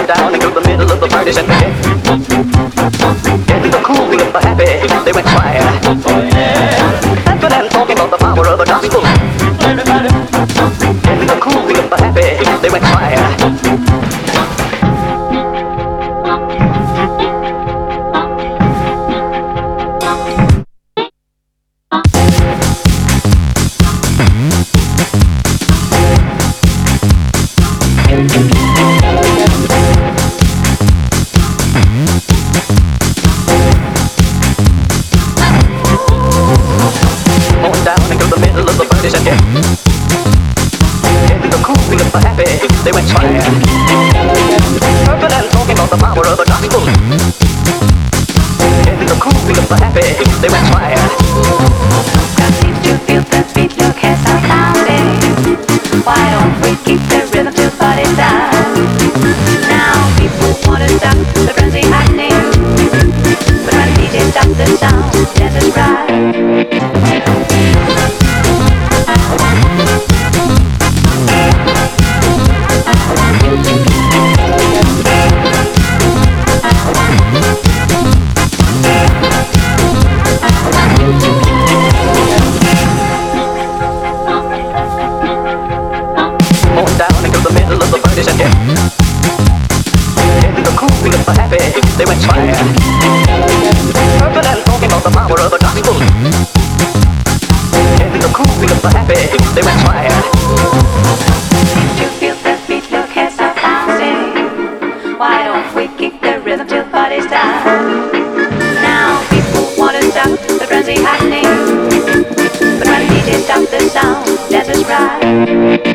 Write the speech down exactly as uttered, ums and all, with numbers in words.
down into the middle of the party center. In the cool of the happy, they went quiet. Laughing and talking about the power of the gospel. In the cool of the happy, they went quiet. They went fire. Purple and talking about the power of the gospel. In the cool of the happy, they went fire. God seems to feel the beat, look has our sounding. Why don't we keep the rhythm till body's down? Now people wanna stop the frenzy happening, but when the D J stops the sound, dance is right. They went fire. Purple and talking about the power of the gospel. In the cool of the happy, they went fire. Seems to feel the beat, look has our bouncing. Why don't we keep the rhythm till body's down? Now people wanna stop the frenzy happening, but when the D J stops the sound, dance is right.